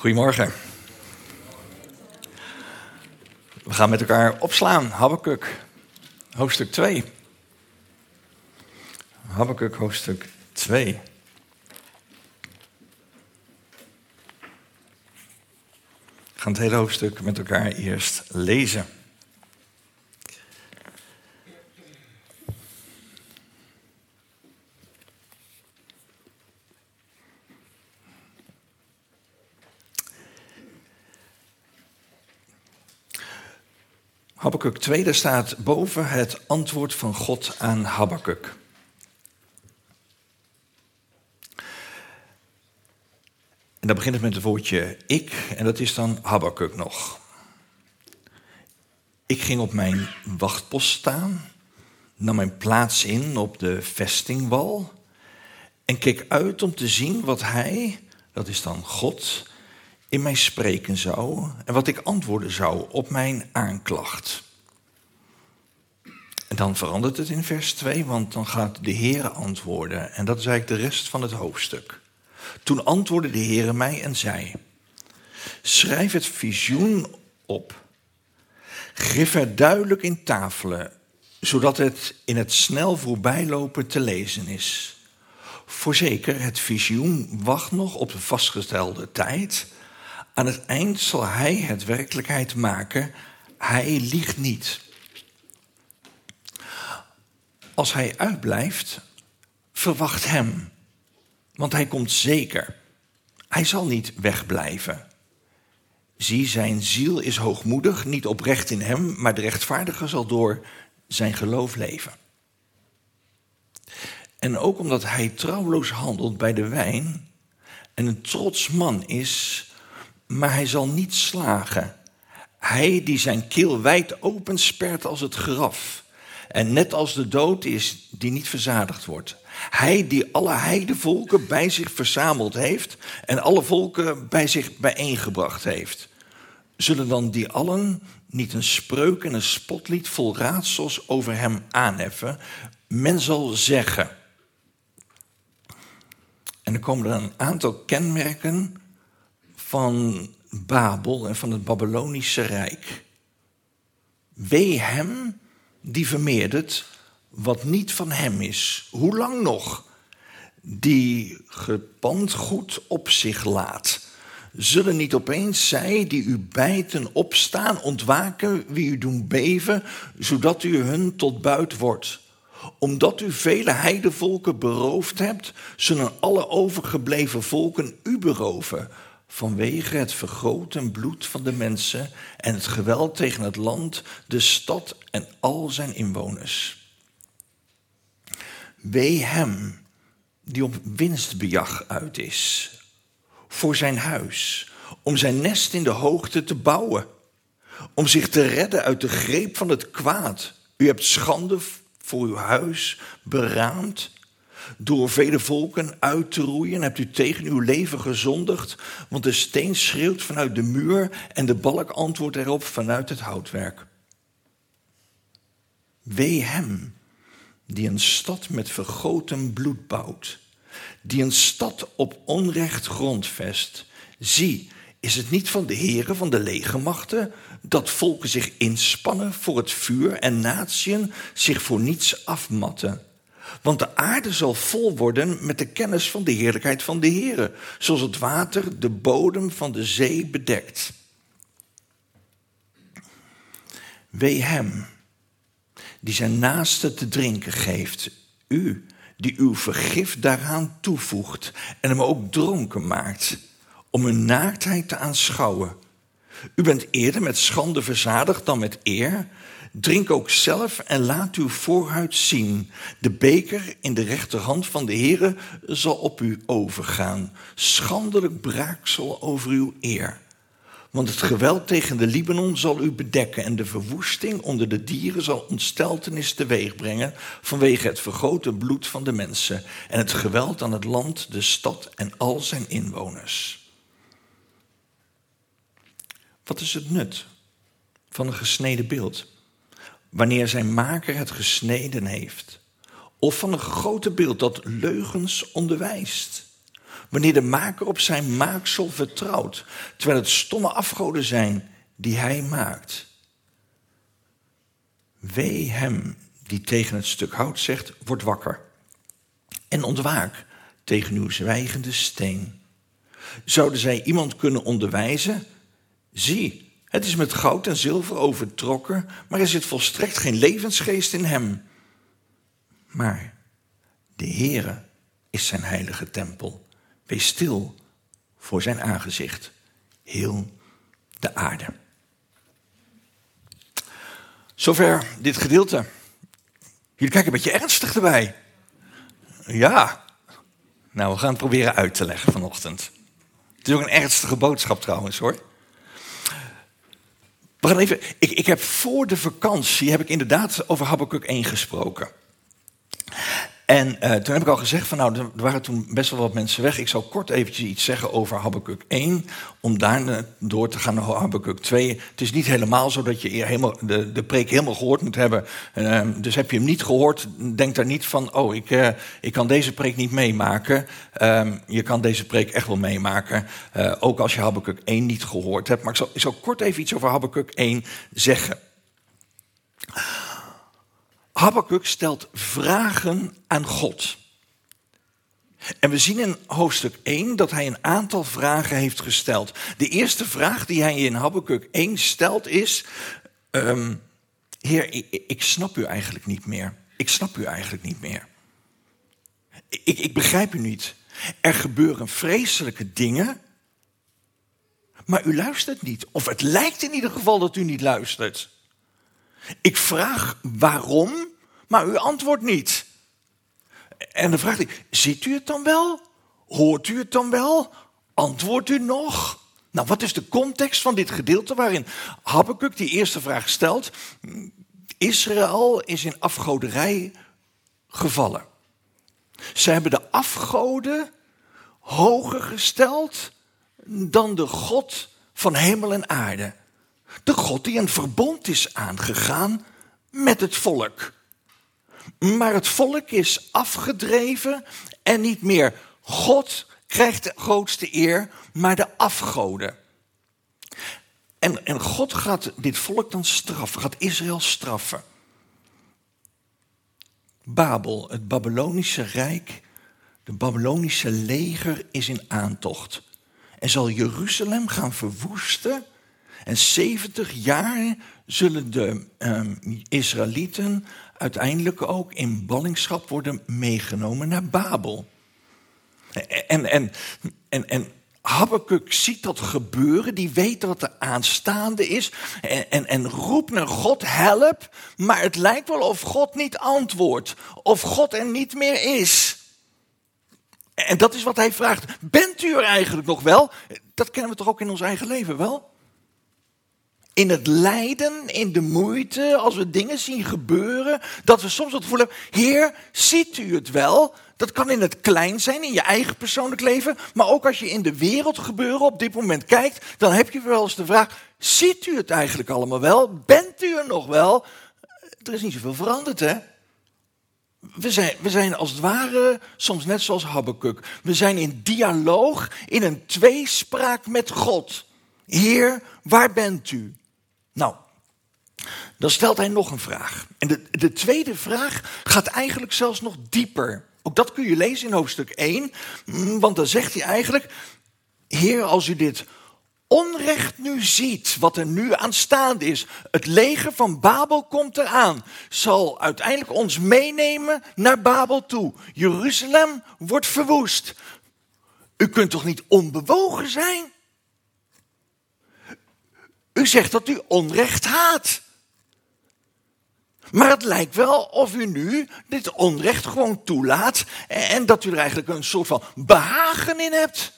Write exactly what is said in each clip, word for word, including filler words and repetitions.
Goedemorgen. We gaan met elkaar opslaan. Habakuk, hoofdstuk twee. Habakuk, hoofdstuk twee. We gaan het hele hoofdstuk met elkaar eerst lezen. Habakuk twee, daar staat boven het antwoord van God aan Habakuk. En dan begint het met het woordje ik, en dat is dan Habakuk nog. Ik ging op mijn wachtpost staan, nam mijn plaats in op de vestingwal en keek uit om te zien wat hij, dat is dan God, in mij spreken zou en wat ik antwoorden zou op mijn aanklacht. En dan verandert het in vers twee, want dan gaat de Heere antwoorden. En dat is eigenlijk de rest van het hoofdstuk. Toen antwoordde de Heere mij en zei: schrijf het visioen op. Grif er duidelijk in tafelen, zodat het in het snel voorbijlopen te lezen is. Voorzeker, het visioen wacht nog op de vastgestelde tijd. Aan het eind zal hij het werkelijkheid maken. Hij liegt niet. Als hij uitblijft, verwacht hem. Want hij komt zeker. Hij zal niet wegblijven. Zie, zijn ziel is hoogmoedig, niet oprecht in hem, maar de rechtvaardige zal door zijn geloof leven. En ook omdat hij trouwloos handelt bij de wijn en een trots man is, maar hij zal niet slagen. Hij die zijn keel wijd open spert als het graf. En net als de dood is die niet verzadigd wordt. Hij die alle heidevolken bij zich verzameld heeft en alle volken bij zich bijeengebracht heeft. Zullen dan die allen niet een spreuk en een spotlied vol raadsels over hem aanheffen? Men zal zeggen. En er komen er een aantal kenmerken van Babel en van het Babylonische Rijk. Wee hem die vermeerdert wat niet van hem is. Hoe lang nog? Die gepand goed op zich laat. Zullen niet opeens zij die u bijten opstaan, ontwaken, wie u doen beven, zodat u hun tot buit wordt. Omdat u vele heidevolken beroofd hebt, zullen alle overgebleven volken u beroven, vanwege het vergoten bloed van de mensen en het geweld tegen het land, de stad en al zijn inwoners. Wee hem die op winstbejag uit is, voor zijn huis, om zijn nest in de hoogte te bouwen, om zich te redden uit de greep van het kwaad. U hebt schande voor uw huis beraamd. Door vele volken uit te roeien hebt u tegen uw leven gezondigd, want de steen schreeuwt vanuit de muur en de balk antwoordt erop vanuit het houtwerk. Wee hem die een stad met vergoten bloed bouwt, die een stad op onrecht grondvest. Zie, is het niet van de Heere van de legermachten dat volken zich inspannen voor het vuur en natiën zich voor niets afmatten? Want de aarde zal vol worden met de kennis van de heerlijkheid van de Heere, zoals het water de bodem van de zee bedekt. Wee hem die zijn naaste te drinken geeft, u die uw vergif daaraan toevoegt en hem ook dronken maakt, om hun naaktheid te aanschouwen. U bent eerder met schande verzadigd dan met eer. Drink ook zelf en laat uw voorhuid zien. De beker in de rechterhand van de Heere zal op u overgaan. Schandelijk braaksel over uw eer. Want het geweld tegen de Libanon zal u bedekken en de verwoesting onder de dieren zal ontsteltenis teweeg brengen vanwege het vergoten bloed van de mensen en het geweld aan het land, de stad en al zijn inwoners. Wat is het nut van een gesneden beeld, wanneer zijn maker het gesneden heeft? Of van een gegoten beeld dat leugens onderwijst? wanneer de maker op zijn maaksel vertrouwt, terwijl het stomme afgoden zijn die hij maakt. Wee hem die tegen het stuk hout zegt, word wakker en ontwaak tegen uw zwijgende steen. Zouden zij iemand kunnen onderwijzen? Zie, het is met goud en zilver overtrokken, maar er zit volstrekt geen levensgeest in hem. Maar de Heere is zijn heilige tempel. Wees stil voor zijn aangezicht, heel de aarde. Zover dit gedeelte. Jullie kijken een beetje ernstig erbij. Ja, nou we gaan het proberen uit te leggen vanochtend. Het is ook een ernstige boodschap trouwens hoor. We gaan even, ik, ik heb voor de vakantie heb ik inderdaad over Habakuk één gesproken. En uh, toen heb ik al gezegd van nou, er waren toen best wel wat mensen weg. Ik zou kort eventjes iets zeggen over Habakuk één, om daarna door te gaan naar Habakuk twee. Het is niet helemaal zo dat je helemaal, de, de preek helemaal gehoord moet hebben. Uh, dus heb je hem niet gehoord, denk daar niet van, oh, ik, uh, ik kan deze preek niet meemaken. Uh, je kan deze preek echt wel meemaken, uh, ook als je Habakuk één niet gehoord hebt. Maar ik zal, ik zal kort even iets over Habakuk één zeggen. Habakuk stelt vragen aan God. En we zien in hoofdstuk één dat hij een aantal vragen heeft gesteld. De eerste vraag die hij in Habakuk één stelt is, Um, Heer, ik, ik snap u eigenlijk niet meer. Ik snap u eigenlijk niet meer. Ik, ik begrijp u niet. Er gebeuren vreselijke dingen, maar u luistert niet. Of het lijkt in ieder geval dat u niet luistert. Ik vraag waarom, maar u antwoordt niet. En dan vraagt hij, ziet u het dan wel? Hoort u het dan wel? Antwoordt u nog? Nou, wat is de context van dit gedeelte waarin Habakuk die eerste vraag stelt? Israël is in afgoderij gevallen. Ze hebben de afgoden hoger gesteld dan de God van hemel en aarde. De God die een verbond is aangegaan met het volk. Maar het volk is afgedreven en niet meer God krijgt de grootste eer, maar de afgoden. En, en God gaat dit volk dan straffen, gaat Israël straffen. Babel, het Babylonische rijk, de Babylonische leger is in aantocht. En zal Jeruzalem gaan verwoesten. En zeventig jaar zullen de um, Israëlieten uiteindelijk ook in ballingschap worden meegenomen naar Babel. En, en, en, en Habakuk ziet dat gebeuren, die weet wat er aanstaande is en, en, en roept naar God, help, maar het lijkt wel of God niet antwoordt, of God er niet meer is. En dat is wat hij vraagt, bent u er eigenlijk nog wel? Dat kennen we toch ook in ons eigen leven wel? In het lijden, in de moeite, als we dingen zien gebeuren, dat we soms het gevoel hebben, Heer, ziet u het wel? Dat kan in het klein zijn, in je eigen persoonlijk leven, maar ook als je in de wereld gebeuren op dit moment kijkt, dan heb je wel eens de vraag, ziet u het eigenlijk allemaal wel? Bent u er nog wel? Er is niet zoveel veranderd, hè? We zijn, we zijn als het ware soms net zoals Habakuk. We zijn in dialoog, in een tweespraak met God. Heer, waar bent u? Nou, dan stelt hij nog een vraag. En de, de tweede vraag gaat eigenlijk zelfs nog dieper. Ook dat kun je lezen in hoofdstuk één. Want dan zegt hij eigenlijk, Heer, als u dit onrecht nu ziet, wat er nu aanstaande is, het leger van Babel komt eraan, zal uiteindelijk ons meenemen naar Babel toe. Jeruzalem wordt verwoest. U kunt toch niet onbewogen zijn? U zegt dat u onrecht haat. Maar het lijkt wel of u nu dit onrecht gewoon toelaat en dat u er eigenlijk een soort van behagen in hebt.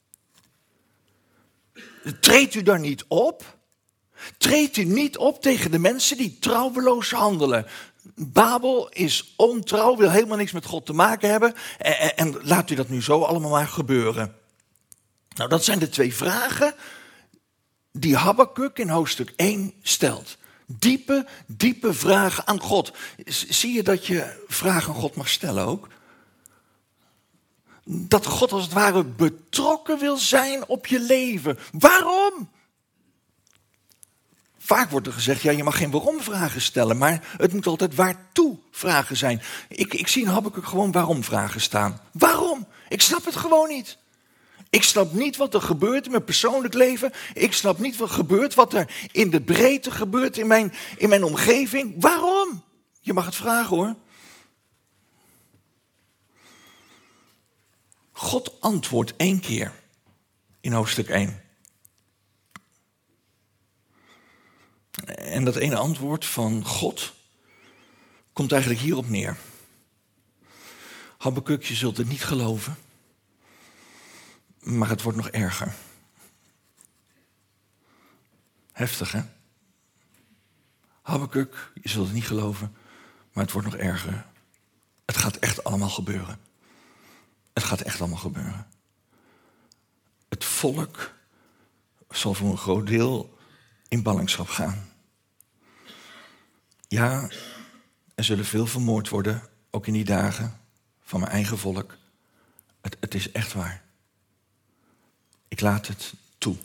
Treedt u daar niet op? Treedt u niet op tegen de mensen die trouweloos handelen? Babel is ontrouw, wil helemaal niks met God te maken hebben. En, en laat u dat nu zo allemaal maar gebeuren. Nou, dat zijn de twee vragen die Habakuk in hoofdstuk één stelt. Diepe, diepe vragen aan God. Zie je dat je vragen aan God mag stellen ook? Dat God als het ware betrokken wil zijn op je leven. Waarom? Vaak wordt er gezegd, ja, je mag geen waarom-vragen stellen, maar het moet altijd waartoe-vragen zijn. Ik, ik zie in Habakuk gewoon waarom-vragen staan. Waarom? Ik snap het gewoon niet. Ik snap niet wat er gebeurt in mijn persoonlijk leven. Ik snap niet wat er gebeurt, wat er in de breedte gebeurt in mijn, in mijn omgeving. Waarom? Je mag het vragen hoor. God antwoordt één keer in hoofdstuk één. En dat ene antwoord van God komt eigenlijk hierop neer. Habakuk, je zult het niet geloven, maar het wordt nog erger. Heftig, hè? Habakuk, je zult het niet geloven, maar het wordt nog erger. Het gaat echt allemaal gebeuren. Het gaat echt allemaal gebeuren. Het volk zal voor een groot deel in ballingschap gaan. Ja, er zullen veel vermoord worden, ook in die dagen, van mijn eigen volk. Het, het is echt waar. Ik laat het toe.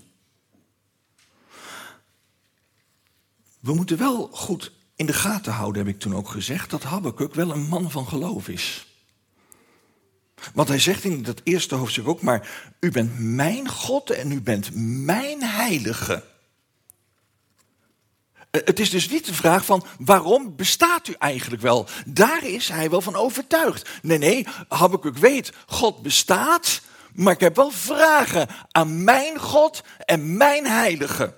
We moeten wel goed in de gaten houden, heb ik toen ook gezegd, dat Habakuk wel een man van geloof is. Want hij zegt in dat eerste hoofdstuk ook maar, u bent mijn God en u bent mijn heilige. Het is dus niet de vraag van, waarom bestaat u eigenlijk wel? Daar is hij wel van overtuigd. Nee, nee, Habakuk weet, God bestaat, maar ik heb wel vragen aan mijn God en mijn heilige.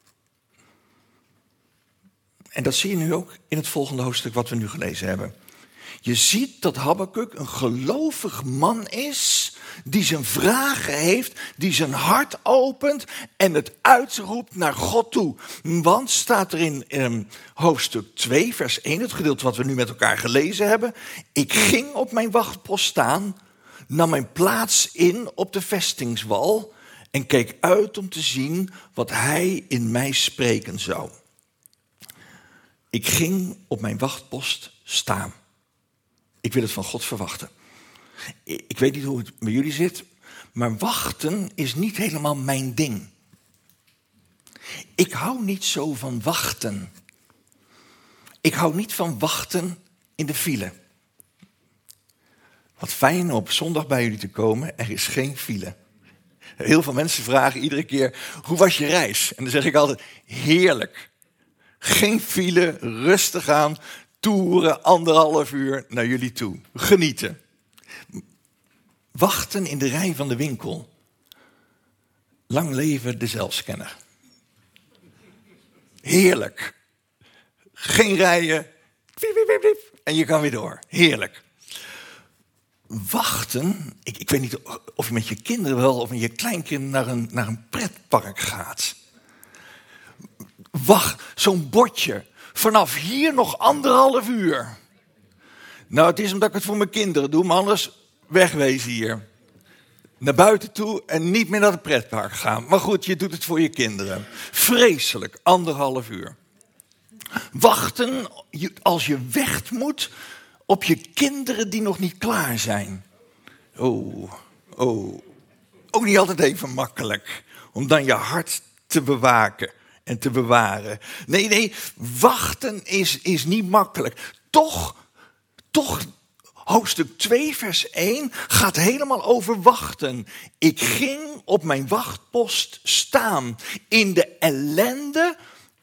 En dat zie je nu ook in het volgende hoofdstuk wat we nu gelezen hebben. Je ziet dat Habakuk een gelovig man is, die zijn vragen heeft, die zijn hart opent en het uitroept naar God toe. Want staat er in um, hoofdstuk twee, vers één, het gedeelte wat we nu met elkaar gelezen hebben. Ik ging op mijn wachtpost staan, nam mijn plaats in op de vestingswal en keek uit om te zien wat hij in mij spreken zou. Ik ging op mijn wachtpost staan. Ik wil het van God verwachten. Ik weet niet hoe het bij jullie zit, maar wachten is niet helemaal mijn ding. Ik hou niet zo van wachten. Ik hou niet van wachten in de file. Wat fijn op zondag bij jullie te komen, er is geen file. Heel veel mensen vragen iedere keer, hoe was je reis? En dan zeg ik altijd, heerlijk. Geen file, rustig aan, toeren, anderhalf uur naar jullie toe. Genieten. Wachten in de rij van de winkel. Lang leven de zelfscanner. Heerlijk. Geen rijen. Piep, piep, piep, piep, en je kan weer door. Heerlijk. Wachten, ik, ik weet niet of je met je kinderen wel of met je kleinkinderen naar een, naar een pretpark gaat. Wacht, zo'n bordje. Vanaf hier nog anderhalf uur. Nou, het is omdat ik het voor mijn kinderen doe, maar anders wegwezen hier. Naar buiten toe en niet meer naar het pretpark gaan. Maar goed, je doet het voor je kinderen. Vreselijk, anderhalf uur. Wachten als je weg moet op je kinderen die nog niet klaar zijn. Oh, oh. Ook niet altijd even makkelijk. Om dan je hart te bewaken en te bewaren. Nee, nee, wachten is, is niet makkelijk. Toch, toch, hoofdstuk twee, vers één gaat helemaal over wachten. Ik ging op mijn wachtpost staan in de ellende.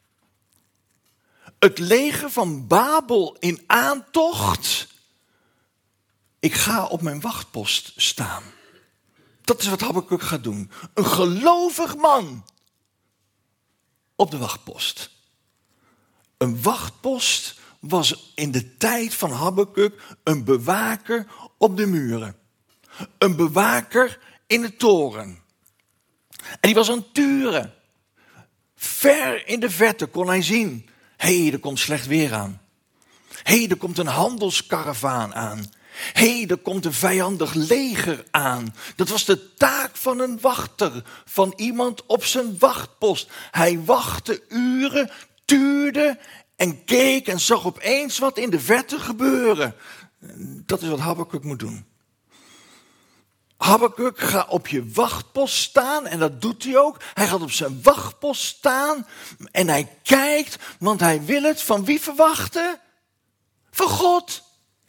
Het leger van Babel in aantocht. Ik ga op mijn wachtpost staan. Dat is wat Habakuk gaat doen. Een gelovig man op de wachtpost. Een wachtpost was in de tijd van Habakuk een bewaker op de muren. Een bewaker in de toren. En die was aan het turen. Ver in de verte kon hij zien. Hé, hey, er komt slecht weer aan. Hé, hey, er komt een handelskaravaan aan. Hé, hey, er komt een vijandig leger aan. Dat was de taak van een wachter, van iemand op zijn wachtpost. Hij wachtte uren, tuurde en keek en zag opeens wat in de verte gebeuren. Dat is wat Habakuk moet doen. Habakuk, ga op je wachtpost staan. En dat doet hij ook. Hij gaat op zijn wachtpost staan. En hij kijkt, want hij wil het van wie verwachten? Van God.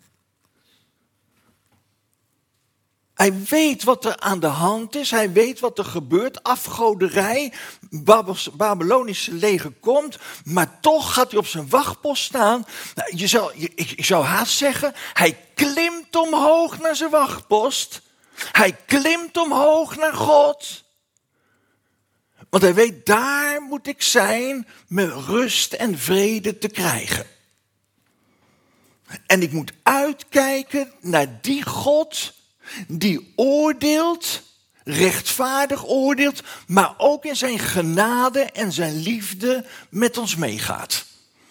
Hij weet wat er aan de hand is. Hij weet wat er gebeurt. Afgoderij. Babylonische leger komt. Maar toch gaat hij op zijn wachtpost staan. Nou, je zou, je, ik, ik zou haast zeggen. Hij klimt omhoog naar zijn wachtpost. Hij klimt omhoog naar God. Want hij weet, daar moet ik zijn met rust en vrede te krijgen. En ik moet uitkijken naar die God die oordeelt, rechtvaardig oordeelt, maar ook in zijn genade en zijn liefde met ons meegaat.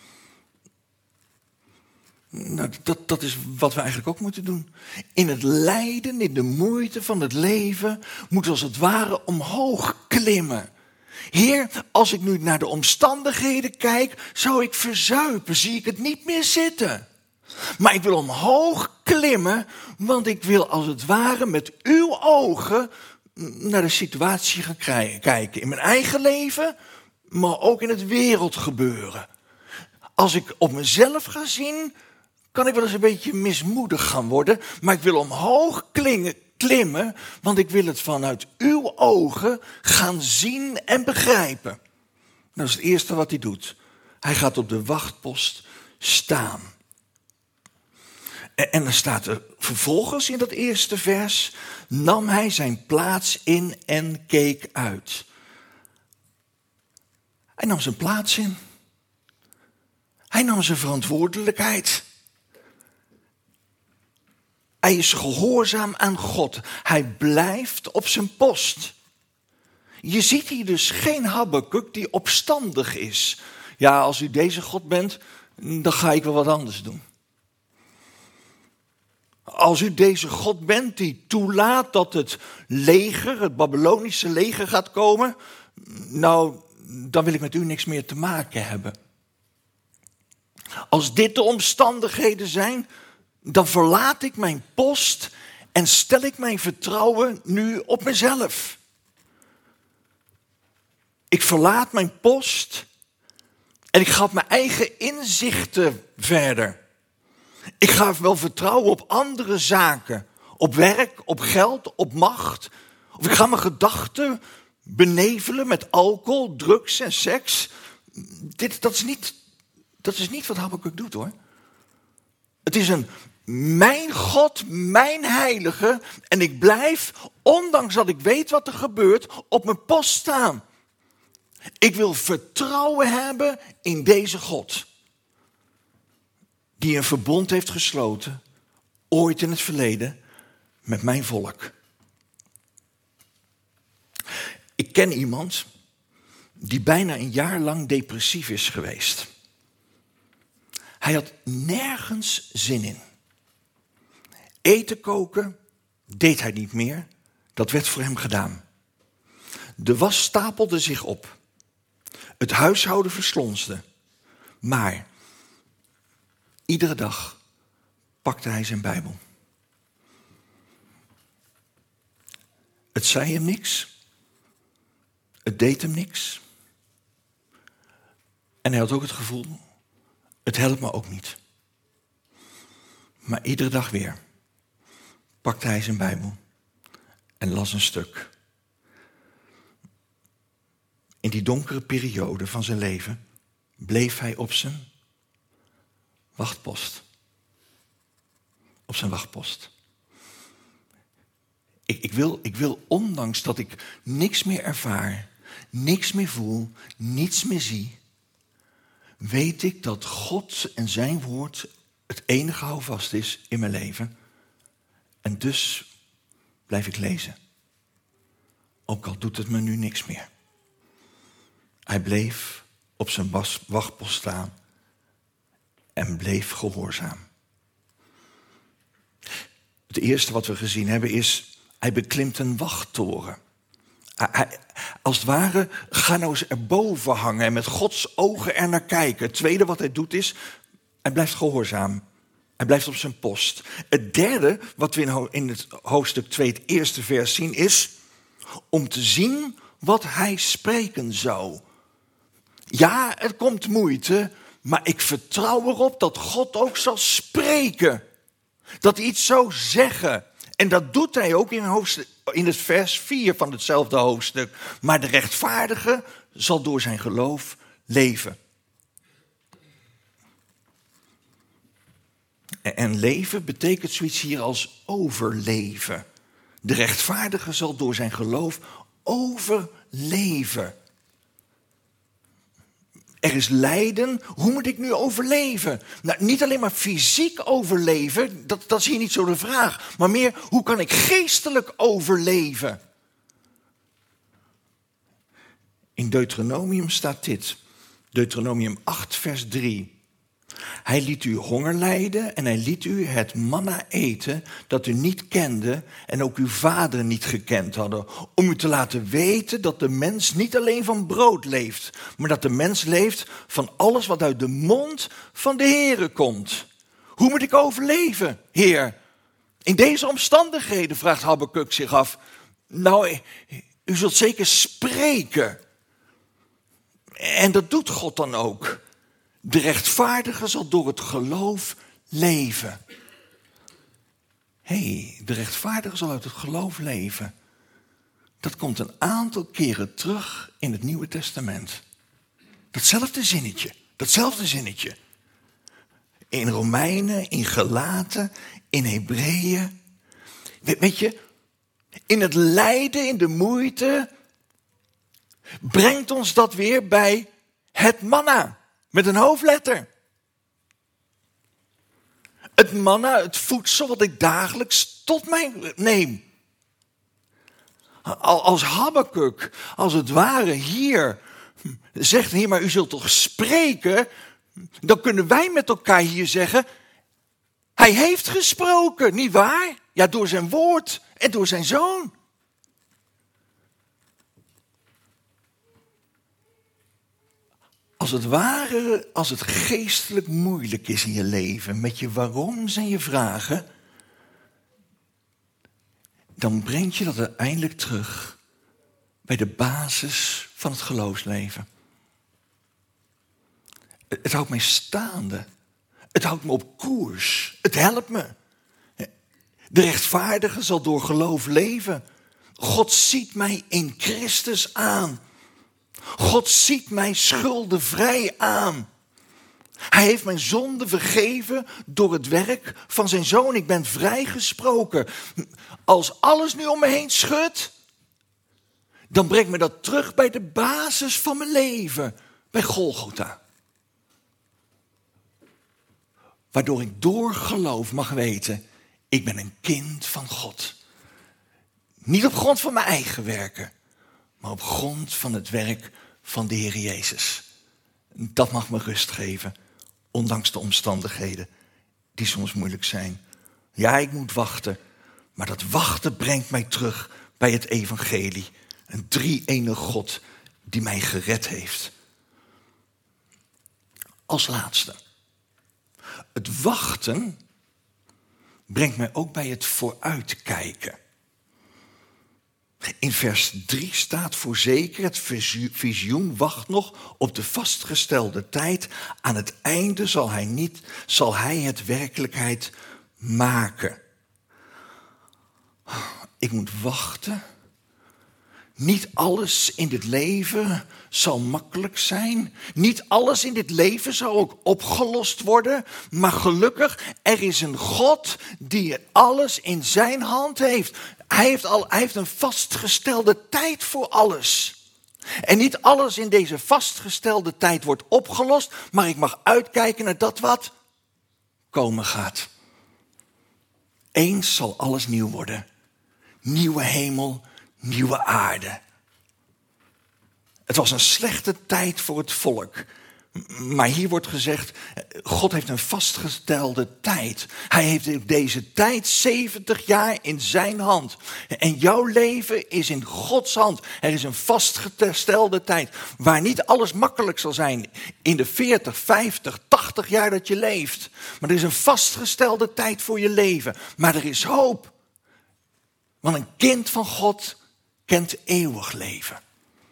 Nou, dat, dat is wat we eigenlijk ook moeten doen. In het lijden, in de moeite van het leven, moeten we als het ware omhoog klimmen. Heer, als ik nu naar de omstandigheden kijk, zou ik verzuipen, zie ik het niet meer zitten. Maar ik wil omhoog klimmen, want ik wil als het ware met uw ogen naar de situatie gaan kijken. In mijn eigen leven, maar ook in het wereldgebeuren. Als ik op mezelf ga zien, kan ik wel eens een beetje mismoedig gaan worden. Maar ik wil omhoog klingen, klimmen, want ik wil het vanuit uw ogen gaan zien en begrijpen. Dat is het eerste wat hij doet. Hij gaat op de wachtpost staan. En dan staat er vervolgens in dat eerste vers, nam hij zijn plaats in en keek uit. Hij nam zijn plaats in. Hij nam zijn verantwoordelijkheid. Hij is gehoorzaam aan God. Hij blijft op zijn post. Je ziet hier dus geen Habakuk die opstandig is. Ja, als u deze God bent, dan ga ik wel wat anders doen. Als u deze God bent die toelaat dat het leger, het Babylonische leger gaat komen, nou, dan wil ik met u niks meer te maken hebben. Als dit de omstandigheden zijn, dan verlaat ik mijn post en stel ik mijn vertrouwen nu op mezelf. Ik verlaat mijn post en ik ga op mijn eigen inzichten verder. Ik ga wel vertrouwen op andere zaken. Op werk, op geld, op macht. Of ik ga mijn gedachten benevelen met alcohol, drugs en seks. Dit, dat, is niet, dat is niet wat Habakuk doet, hoor. Het is een mijn God, mijn heilige. En ik blijf, ondanks dat ik weet wat er gebeurt, op mijn post staan. Ik wil vertrouwen hebben in deze God. Die een verbond heeft gesloten, ooit in het verleden, met mijn volk. Ik ken iemand die bijna een jaar lang depressief is geweest. Hij had nergens zin in. Eten koken deed hij niet meer, dat werd voor hem gedaan. De was stapelde zich op. Het huishouden verslonsde. Maar iedere dag pakte hij zijn Bijbel. Het zei hem niks. Het deed hem niks. En hij had ook het gevoel, het helpt me ook niet. Maar iedere dag weer pakte hij zijn Bijbel en las een stuk. In die donkere periode van zijn leven bleef hij op zijn wachtpost. Op zijn wachtpost. Ik, ik, wil, ik wil, ondanks dat ik niks meer ervaar, niks meer voel, niets meer zie, weet ik dat God en zijn woord het enige houvast is in mijn leven. En dus blijf ik lezen. Ook al doet het me nu niks meer. Hij bleef op zijn wachtpost staan en bleef gehoorzaam. Het eerste wat we gezien hebben is, hij beklimt een wachttoren. Hij, hij, als het ware, ga nou eens erboven hangen en met Gods ogen er naar kijken. Het tweede wat hij doet is, hij blijft gehoorzaam. Hij blijft op zijn post. Het derde, wat we in het hoofdstuk twee, het eerste vers zien, is om te zien wat hij spreken zou. Ja, het komt moeite, maar ik vertrouw erop dat God ook zal spreken. Dat hij iets zou zeggen. En dat doet hij ook in, hoofdstuk, in het vers vier van hetzelfde hoofdstuk. Maar de rechtvaardige zal door zijn geloof leven. En leven betekent zoiets hier als overleven. De rechtvaardige zal door zijn geloof overleven. Er is lijden, hoe moet ik nu overleven? Nou, niet alleen maar fysiek overleven, dat, dat is hier niet zo de vraag. Maar meer, hoe kan ik geestelijk overleven? In Deuteronomium staat dit. Deuteronomium acht, vers drie. Hij liet u honger lijden en hij liet u het manna eten dat u niet kende en ook uw vaderen niet gekend hadden. Om u te laten weten dat de mens niet alleen van brood leeft, maar dat de mens leeft van alles wat uit de mond van de Heere komt. Hoe moet ik overleven, Heer? In deze omstandigheden, vraagt Habakuk zich af. Nou, u zult zeker spreken. En dat doet God dan ook. De rechtvaardige zal door het geloof leven. Hé, hey, de rechtvaardige zal uit het geloof leven. Dat komt een aantal keren terug in het Nieuwe Testament. Datzelfde zinnetje, datzelfde zinnetje. In Romeinen, in Galaten, in Hebreeën. Weet je, in het lijden, in de moeite, brengt ons dat weer bij het manna. Met een hoofdletter. Het manna, het voedsel wat ik dagelijks tot mij neem. Als Habakuk, als het ware hier, zegt Heer, maar u zult toch spreken? Dan kunnen wij met elkaar hier zeggen, hij heeft gesproken, niet waar? Ja, door zijn woord en door zijn zoon. Als het ware, als het geestelijk moeilijk is in je leven, met je waaroms en je vragen, dan brengt je dat uiteindelijk terug bij de basis van het geloofsleven. Het, het houdt mij staande. Het houdt me op koers. Het helpt me. De rechtvaardige zal door geloof leven. God ziet mij in Christus aan. God ziet mij schuldenvrij aan. Hij heeft mijn zonde vergeven door het werk van zijn zoon. Ik ben vrijgesproken. Als alles nu om me heen schudt, dan brengt me dat terug bij de basis van mijn leven. Bij Golgotha. Waardoor ik door geloof mag weten, ik ben een kind van God. Niet op grond van mijn eigen werken, maar op grond van het werk van de Heer Jezus. Dat mag me rust geven, ondanks de omstandigheden die soms moeilijk zijn. Ja, ik moet wachten, maar dat wachten brengt mij terug bij het evangelie. Een drie-enige God die mij gered heeft. Als laatste. Het wachten brengt mij ook bij het vooruitkijken. In vers drie staat voorzeker, het visioen wacht nog op de vastgestelde tijd. Aan het einde zal hij, niet, zal hij het werkelijkheid maken. Ik moet wachten. Niet alles in dit leven zal makkelijk zijn. Niet alles in dit leven zal ook opgelost worden. Maar gelukkig, er is een God die alles in zijn hand heeft. Hij heeft, al, hij heeft een vastgestelde tijd voor alles. En niet alles in deze vastgestelde tijd wordt opgelost. Maar ik mag uitkijken naar dat wat komen gaat. Eens zal alles nieuw worden. Nieuwe hemel, nieuwe aarde. Het was een slechte tijd voor het volk. Maar hier wordt gezegd, God heeft een vastgestelde tijd. Hij heeft deze tijd zeventig jaar in zijn hand. En jouw leven is in Gods hand. Er is een vastgestelde tijd waar niet alles makkelijk zal zijn in de veertig, vijftig, tachtig jaar dat je leeft. Maar er is een vastgestelde tijd voor je leven. Maar er is hoop. Want een kind van God kent eeuwig leven.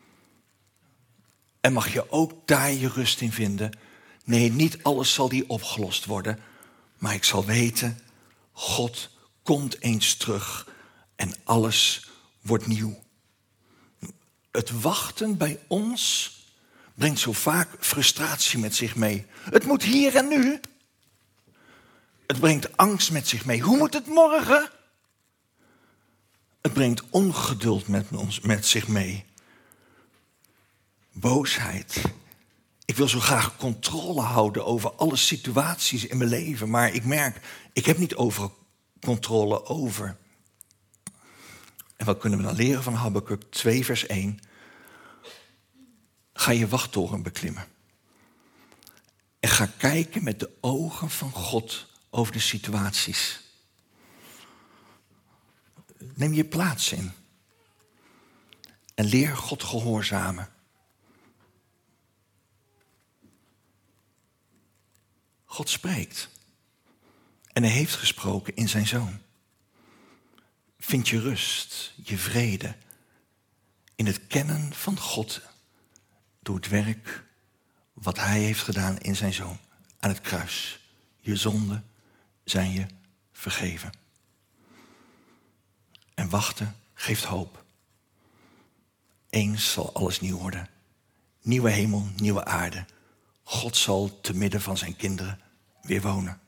En mag je ook daar je rust in vinden? Nee, niet alles zal die opgelost worden. Maar ik zal weten, God komt eens terug en alles wordt nieuw. Het wachten bij ons brengt zo vaak frustratie met zich mee. Het moet hier en nu. Het brengt angst met zich mee. Hoe moet het morgen? Het brengt ongeduld met, ons, met zich mee. Boosheid. Ik wil zo graag controle houden over alle situaties in mijn leven. Maar ik merk, ik heb niet overal controle over. En wat kunnen we dan leren van Habakuk twee vers één? Ga je wachttoren beklimmen. En ga kijken met de ogen van God over de situaties. Neem je plaats in. En leer God gehoorzamen. God spreekt. En hij heeft gesproken in zijn Zoon. Vind je rust, je vrede in het kennen van God door het werk wat hij heeft gedaan in zijn Zoon aan het kruis. Je zonden zijn je vergeven. En wachten geeft hoop. Eens zal alles nieuw worden. Nieuwe hemel, nieuwe aarde. God zal te midden van zijn kinderen weer wonen.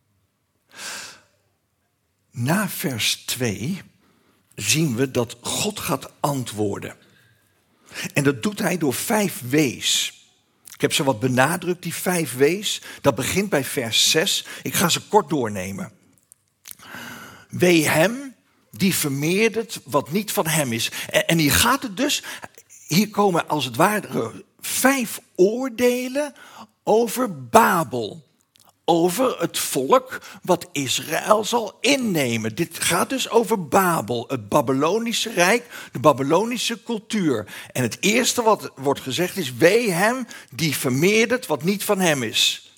Na vers twee zien we dat God gaat antwoorden. En dat doet hij door vijf wees. Ik heb ze wat benadrukt, die vijf wees. Dat begint bij vers zes. Ik ga ze kort doornemen. Wee hem die vermeerdert wat niet van hem is. En hier gaat het dus, hier komen als het ware vijf oordelen over Babel. Over het volk wat Israël zal innemen. Dit gaat dus over Babel, het Babylonische Rijk, de Babylonische cultuur. En het eerste wat wordt gezegd is, wee hem die vermeerdert wat niet van hem is.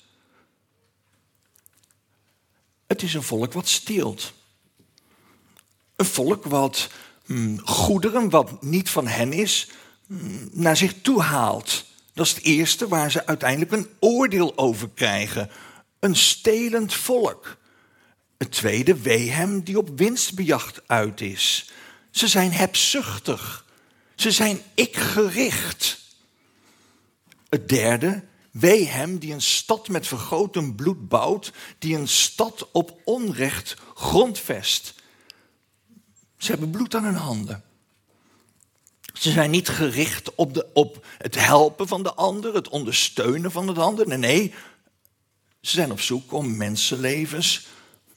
Het is een volk wat steelt. Een volk wat hm, goederen, wat niet van hen is, hm, naar zich toe haalt. Dat is het eerste waar ze uiteindelijk een oordeel over krijgen. Een stelend volk. Het tweede, wee hem die op winstbejacht uit is. Ze zijn hebzuchtig. Ze zijn ik-gericht. Het derde, wee hem die een stad met vergoten bloed bouwt, die een stad op onrecht grondvest. Ze hebben bloed aan hun handen. Ze zijn niet gericht op, de, op het helpen van de ander, het ondersteunen van de ander. Nee, nee. Ze zijn op zoek om mensenlevens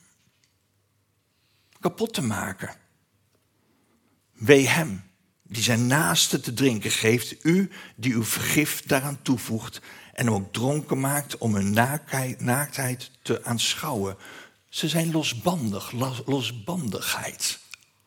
kapot te maken. Wee hem die zijn naaste te drinken geeft, u die uw vergif daaraan toevoegt en hem ook dronken maakt om hun naaktheid te aanschouwen. Ze zijn losbandig, los, losbandigheid.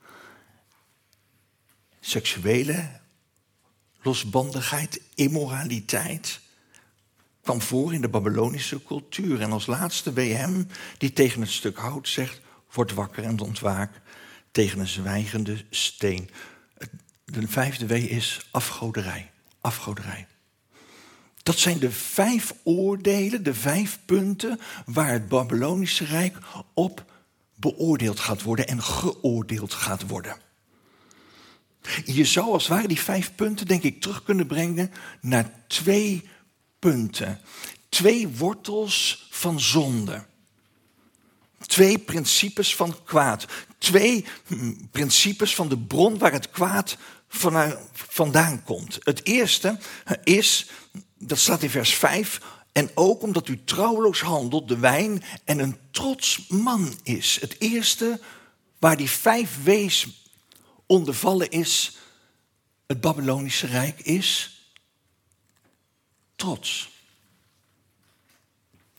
Seksuele losbandigheid, immoraliteit kwam voor in de Babylonische cultuur. En als laatste wee hem die tegen het stuk hout zegt, word wakker en ontwaak tegen een zwijgende steen. De vijfde wee is afgoderij. Afgoderij. Dat zijn de vijf oordelen, de vijf punten waar het Babylonische Rijk op beoordeeld gaat worden en geoordeeld gaat worden. Je zou als het ware die vijf punten, denk ik, terug kunnen brengen naar twee punten. Twee wortels van zonde. Twee principes van kwaad. Twee principes van de bron waar het kwaad vandaan komt. Het eerste is, dat staat in vers vijf, en ook omdat u trouweloos handelt, de wijn en een trots man is. Het eerste waar die vijf wees onder vallen is, het Babylonische Rijk is trots.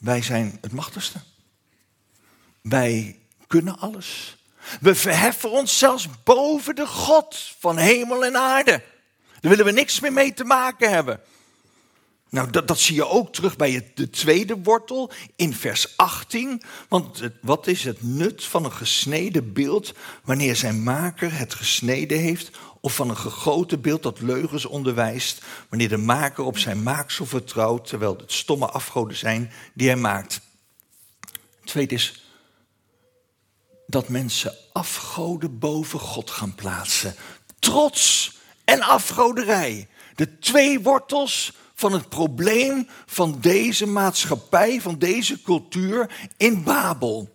Wij zijn het machtigste. Wij kunnen alles. We verheffen ons zelfs boven de God van hemel en aarde. Daar willen we niks meer mee te maken hebben. Nou, dat, dat zie je ook terug bij het, de tweede wortel in vers achttien. Want het, wat is het nut van een gesneden beeld wanneer zijn maker het gesneden heeft? Of van een gegoten beeld dat leugens onderwijst, wanneer de maker op zijn maaksel vertrouwt, terwijl het stomme afgoden zijn die hij maakt. Het tweede is dat mensen afgoden boven God gaan plaatsen. Trots en afgoderij. De twee wortels van het probleem van deze maatschappij, van deze cultuur in Babel.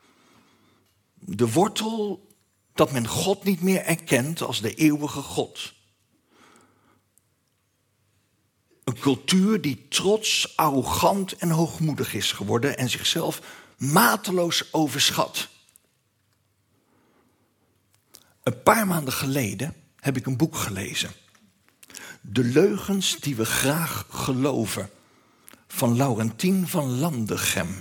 De wortel dat men God niet meer erkent als de eeuwige God. Een cultuur die trots, arrogant en hoogmoedig is geworden en zichzelf mateloos overschat. Een paar maanden geleden heb ik een boek gelezen. De leugens die we graag geloven, van Laurentien van Landegem.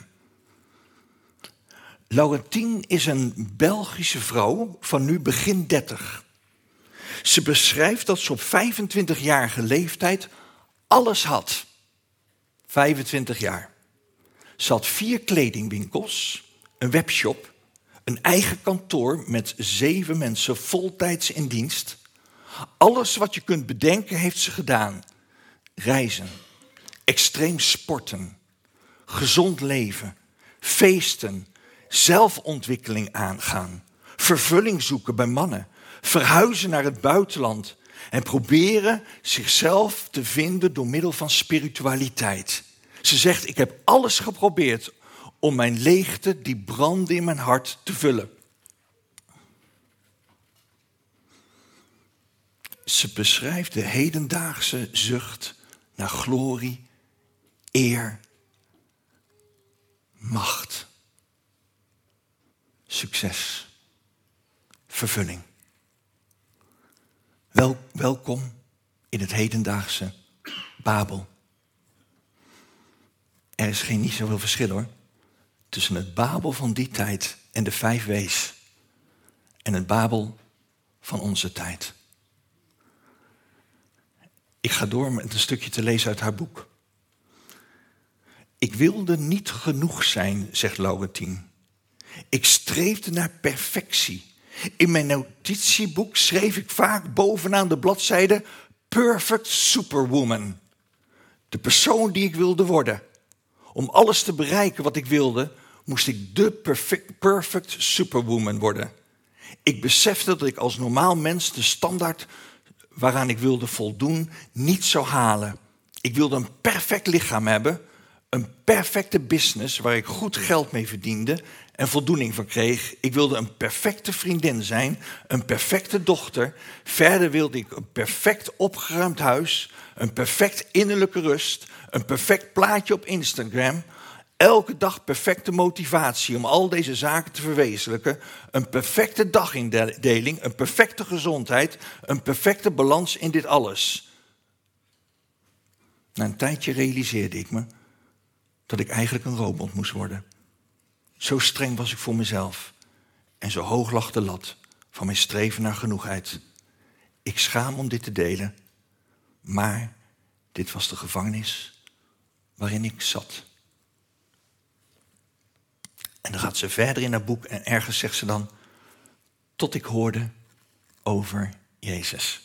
Laurentien is een Belgische vrouw van nu begin dertig. Ze beschrijft dat ze op vijfentwintigjarige leeftijd alles had. vijfentwintig jaar. Ze had vier kledingwinkels, een webshop, een eigen kantoor met zeven mensen voltijds in dienst. Alles wat je kunt bedenken heeft ze gedaan. Reizen, extreem sporten, gezond leven, feesten, zelfontwikkeling aangaan, vervulling zoeken bij mannen, verhuizen naar het buitenland en proberen zichzelf te vinden door middel van spiritualiteit. Ze zegt, ik heb alles geprobeerd om mijn leegte die brandde in mijn hart te vullen. Ze beschrijft de hedendaagse zucht naar glorie, eer, macht, succes, vervulling. Wel, welkom in het hedendaagse Babel. Er is geen niet zoveel verschil hoor, tussen het Babel van die tijd en de vijf W's en het Babel van onze tijd. Ik ga door met een stukje te lezen uit haar boek. Ik wilde niet genoeg zijn, zegt Laurentien. Ik streefde naar perfectie. In mijn notitieboek schreef ik vaak bovenaan de bladzijde Perfect Superwoman. De persoon die ik wilde worden. Om alles te bereiken wat ik wilde, moest ik de perfect, perfect Superwoman worden. Ik besefte dat ik als normaal mens de standaard waaraan ik wilde voldoen niet zou halen. Ik wilde een perfect lichaam hebben, een perfecte business waar ik goed geld mee verdiende en voldoening van kreeg. Ik wilde een perfecte vriendin zijn, een perfecte dochter. Verder wilde ik een perfect opgeruimd huis, een perfect innerlijke rust, een perfect plaatje op Instagram. Elke dag perfecte motivatie om al deze zaken te verwezenlijken. Een perfecte dagindeling, een perfecte gezondheid, een perfecte balans in dit alles. Na een tijdje realiseerde ik me dat ik eigenlijk een robot moest worden. Zo streng was ik voor mezelf en zo hoog lag de lat van mijn streven naar genoegheid. Ik schaam om dit te delen, maar dit was de gevangenis waarin ik zat. En dan gaat ze verder in haar boek en ergens zegt ze dan, tot ik hoorde over Jezus.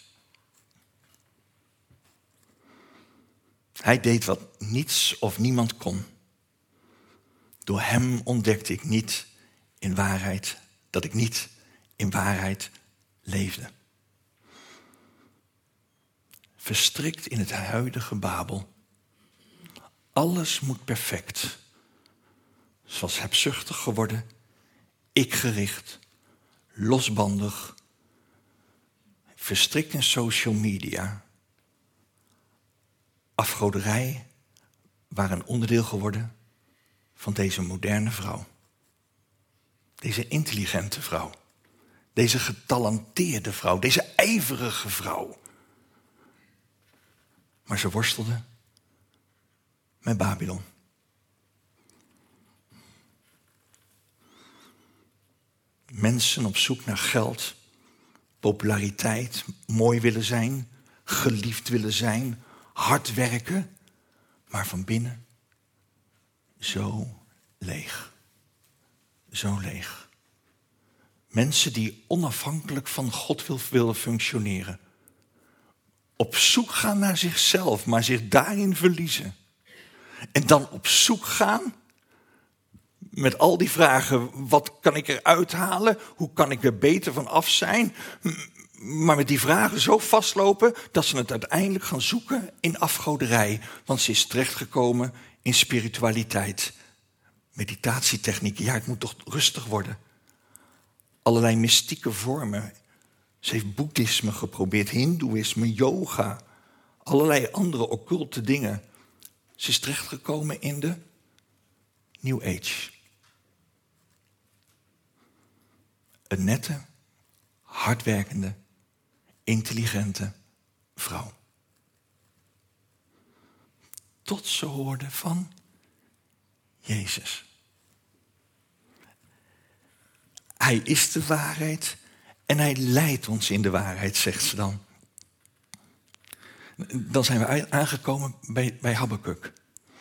Hij deed wat niets of niemand kon. Door hem ontdekte ik niet in waarheid dat ik niet in waarheid leefde. Verstrikt in het huidige Babel. Alles moet perfect. Ze was hebzuchtig geworden, ikgericht, losbandig, verstrikt in social media. Afgoderij waren een onderdeel geworden van deze moderne vrouw. Deze intelligente vrouw. Deze getalenteerde vrouw. Deze ijverige vrouw. Maar ze worstelde met Babylon. Mensen op zoek naar geld, populariteit, mooi willen zijn, geliefd willen zijn, hard werken, maar van binnen zo leeg. Zo leeg. Mensen die onafhankelijk van God willen functioneren. Op zoek gaan naar zichzelf, maar zich daarin verliezen. En dan op zoek gaan met al die vragen. Wat kan ik eruit halen? Hoe kan ik er beter van af zijn? Maar met die vragen zo vastlopen dat ze het uiteindelijk gaan zoeken in afgoderij. Want ze is terechtgekomen in spiritualiteit. Meditatietechnieken. Ja, ik moet toch rustig worden. Allerlei mystieke vormen. Ze heeft boeddhisme geprobeerd, hindoeïsme, yoga. Allerlei andere occulte dingen. Ze is terechtgekomen in de New Age. Een nette, hardwerkende, intelligente vrouw. Tot ze hoorde van Jezus. Hij is de waarheid en hij leidt ons in de waarheid, zegt ze dan. Dan zijn we aangekomen bij, bij Habakuk.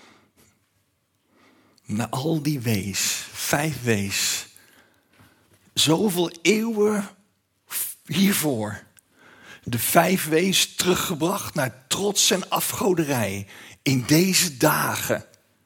Na al die wees, vijf wees, zoveel eeuwen hiervoor. De vijf wees teruggebracht naar trots en afgoderij in deze dagen.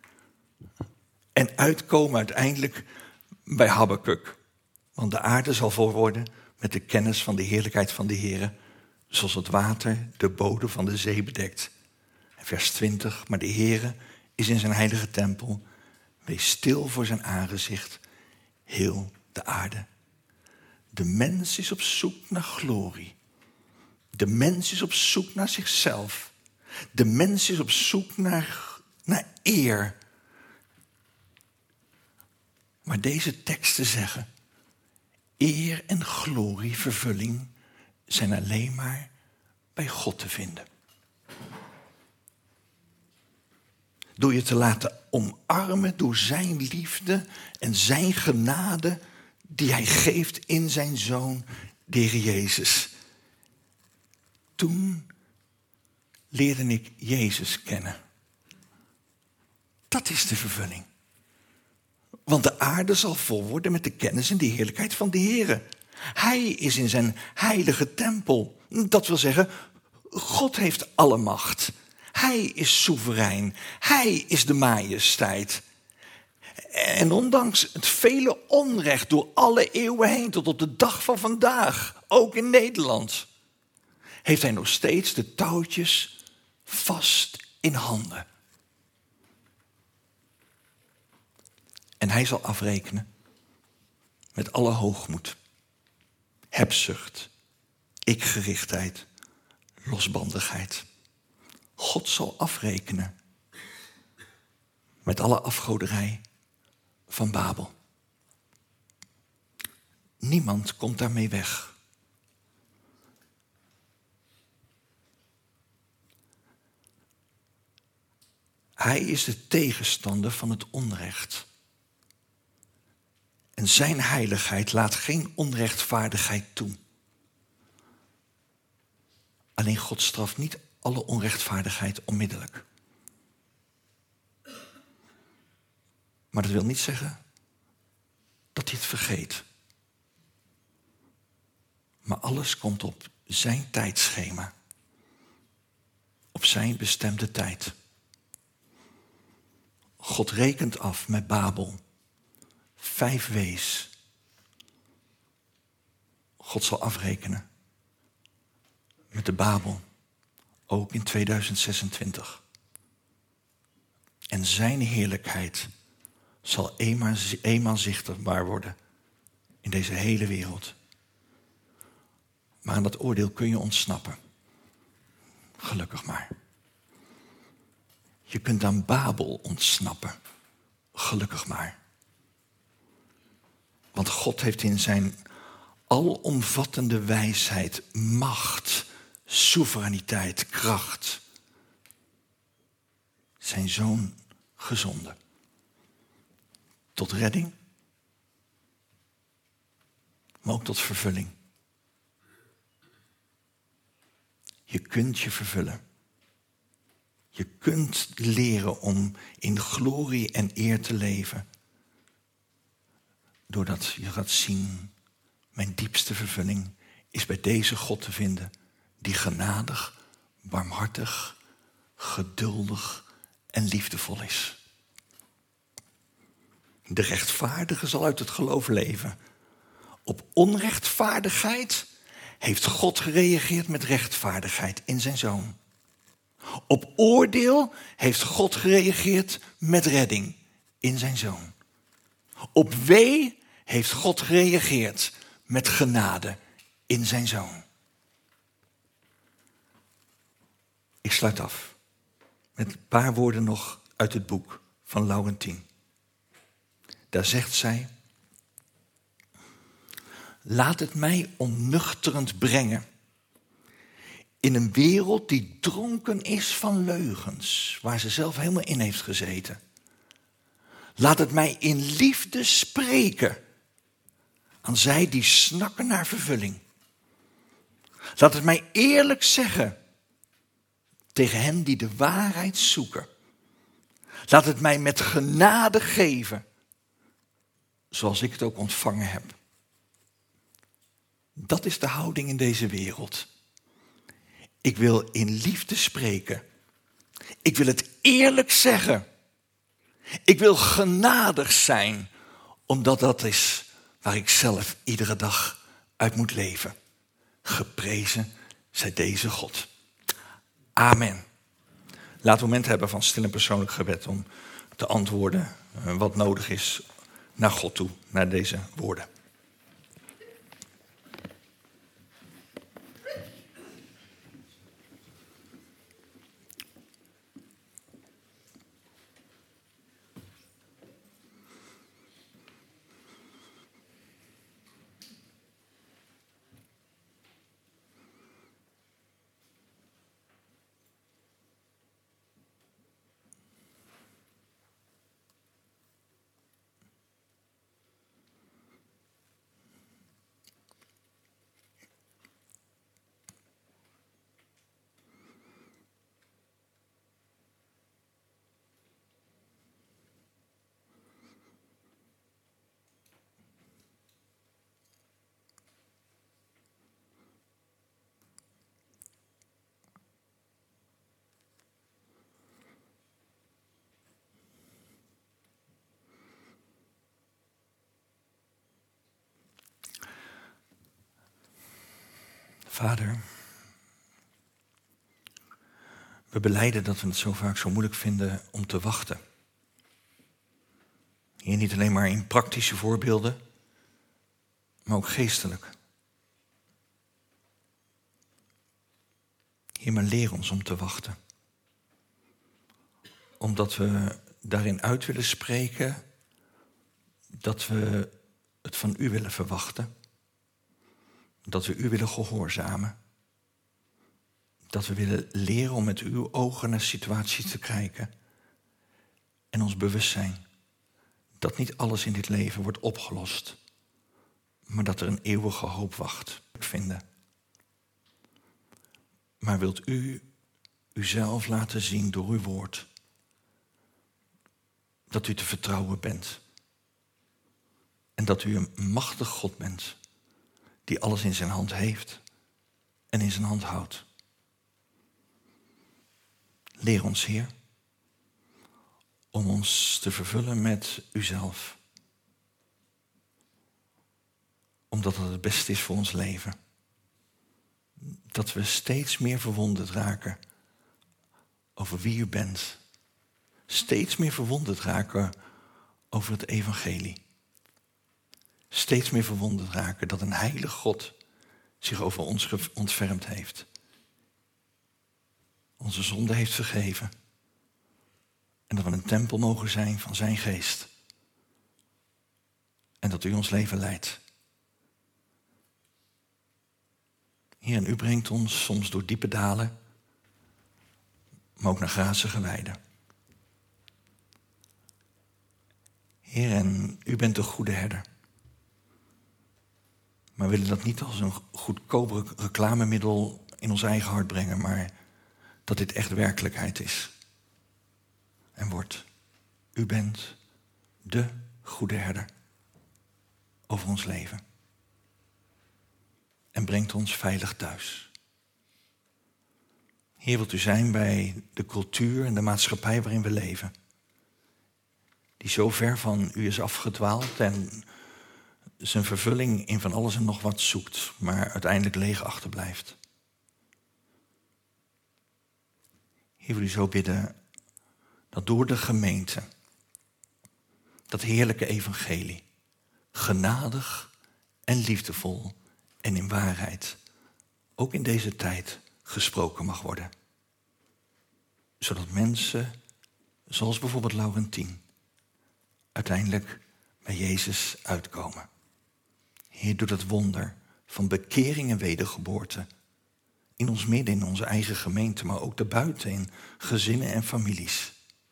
En uitkomen uiteindelijk bij Habakuk. Want de aarde zal vol worden met de kennis van de heerlijkheid van de Heere, zoals het water de bodem van de zee bedekt. Vers twintig, maar de Heere is in zijn heilige tempel. Wees stil voor zijn aangezicht, heel de aarde. De mens is op zoek naar glorie. De mens is op zoek naar zichzelf. De mens is op zoek naar, naar eer. Maar deze teksten zeggen, eer en glorie, vervulling, zijn alleen maar bij God te vinden. Door je te laten omarmen door zijn liefde en zijn genade die hij geeft in zijn Zoon, de Heer Jezus. Toen leerde ik Jezus kennen. Dat is de vervulling. Want de aarde zal vol worden met de kennis en de heerlijkheid van de Heer. Hij is in zijn heilige tempel. Dat wil zeggen, God heeft alle macht. Hij is soeverein. Hij is de majesteit. En ondanks het vele onrecht door alle eeuwen heen tot op de dag van vandaag, ook in Nederland, heeft hij nog steeds de touwtjes vast in handen. En hij zal afrekenen met alle hoogmoed, hebzucht, ikgerichtheid, losbandigheid. God zal afrekenen met alle afgoderij van Babel. Niemand komt daarmee weg. Hij is de tegenstander van het onrecht. En zijn heiligheid laat geen onrechtvaardigheid toe. Alleen God straft niet alle onrechtvaardigheid onmiddellijk. Maar dat wil niet zeggen dat hij het vergeet. Maar alles komt op zijn tijdschema. Op zijn bestemde tijd. God rekent af met Babel. Vijf wees. God zal afrekenen met de Babel. Ook in tweeduizend zesentwintig. En zijn heerlijkheid zal eenmaal, eenmaal zichtbaar worden in deze hele wereld. Maar aan dat oordeel kun je ontsnappen. Gelukkig maar. Je kunt aan Babel ontsnappen. Gelukkig maar. Want God heeft in zijn alomvattende wijsheid, macht, soevereiniteit, kracht zijn Zoon gezonden. Tot redding maar ook tot vervulling. Je kunt je vervullen. Je kunt leren om in glorie en eer te leven. Doordat je gaat zien, mijn diepste vervulling is bij deze God te vinden, die genadig, barmhartig, geduldig en liefdevol is. De rechtvaardige zal uit het geloof leven. Op onrechtvaardigheid heeft God gereageerd met rechtvaardigheid in zijn Zoon. Op oordeel heeft God gereageerd met redding in zijn Zoon. Op wee heeft God gereageerd met genade in zijn Zoon. Ik sluit af met een paar woorden nog uit het boek van Laurentien. Daar zegt zij: laat het mij onnuchterend brengen in een wereld die dronken is van leugens, waar ze zelf helemaal in heeft gezeten. Laat het mij in liefde spreken aan zij die snakken naar vervulling. Laat het mij eerlijk zeggen tegen hen die de waarheid zoeken. Laat het mij met genade geven, zoals ik het ook ontvangen heb. Dat is de houding in deze wereld. Ik wil in liefde spreken. Ik wil het eerlijk zeggen. Ik wil genadig zijn, omdat dat is waar ik zelf iedere dag uit moet leven. Geprezen zij deze God. Amen. Laten we een moment hebben van stil en persoonlijk gebed om te antwoorden wat nodig is naar God toe, naar deze woorden. Vader, we belijden dat we het zo vaak zo moeilijk vinden om te wachten. Hier niet alleen maar in praktische voorbeelden, maar ook geestelijk. Heer, maar leer ons om te wachten. Omdat we daarin uit willen spreken dat we het van u willen verwachten. Dat we u willen gehoorzamen. Dat we willen leren om met uw ogen naar situaties te kijken. En ons bewust zijn dat niet alles in dit leven wordt opgelost. Maar dat er een eeuwige hoop wacht. Vinden. Maar wilt u uzelf laten zien door uw woord. Dat u te vertrouwen bent. En dat u een machtig God bent. Die alles in zijn hand heeft en in zijn hand houdt. Leer ons, Heer, om ons te vervullen met uzelf. Omdat het het beste is voor ons leven. Dat we steeds meer verwonderd raken over wie u bent. Steeds meer verwonderd raken over het evangelie. Steeds meer verwonderd raken dat een heilige God zich over ons ontfermd heeft. Onze zonde heeft vergeven. En dat we een tempel mogen zijn van zijn geest. En dat u ons leven leidt. Heer, en u brengt ons soms door diepe dalen, maar ook naar grazige weiden. Heer, en u bent de goede herder. Maar we willen dat niet als een goedkoop reclamemiddel in ons eigen hart brengen, maar dat dit echt werkelijkheid is. En wordt. U bent de goede herder over ons leven. En brengt ons veilig thuis. Heer, wilt u zijn bij de cultuur en de maatschappij waarin we leven. Die zo ver van u is afgedwaald en zijn vervulling in van alles en nog wat zoekt, maar uiteindelijk leeg achterblijft. Heer, wil u zo bidden dat door de gemeente, dat heerlijke evangelie, genadig en liefdevol en in waarheid, ook in deze tijd gesproken mag worden. Zodat mensen, zoals bijvoorbeeld Laurentien, uiteindelijk bij Jezus uitkomen. Heer, doe dat wonder van bekering en wedergeboorte in ons midden, in onze eigen gemeente, maar ook daarbuiten in gezinnen en families.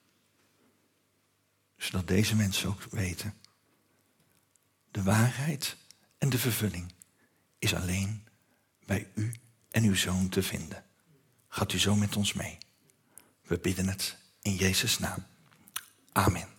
Zodat deze mensen ook weten, de waarheid en de vervulling is alleen bij u en uw Zoon te vinden. Gaat u zo met ons mee? We bidden het in Jezus' naam. Amen.